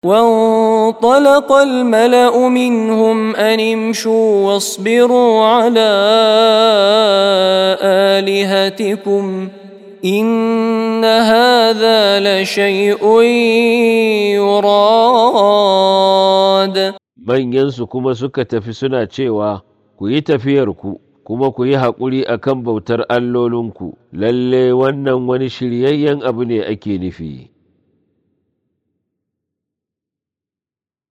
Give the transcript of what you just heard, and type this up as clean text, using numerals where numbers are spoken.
وانطلق الملأ منهم أن امشوا واصبروا على آلهتكم إن هذا لشيء يراد. manyansu kuma suka tafi suna cewa, ku yi tafiyarku kuma ku yi haƙuri a kan bautar allolinku, lalle wannan wani shiryayyen abu ne ake nufi.